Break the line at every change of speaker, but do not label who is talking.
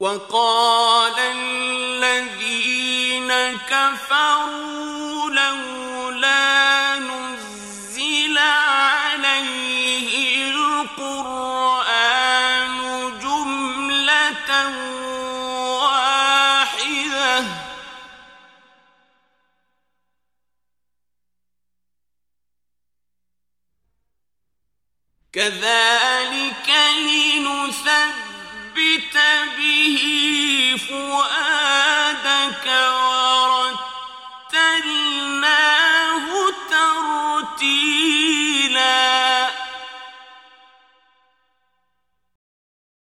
وقال الذين كفروا لولا نزل عليه القرآن جملة واحدة كذلك لنثبت به فؤادك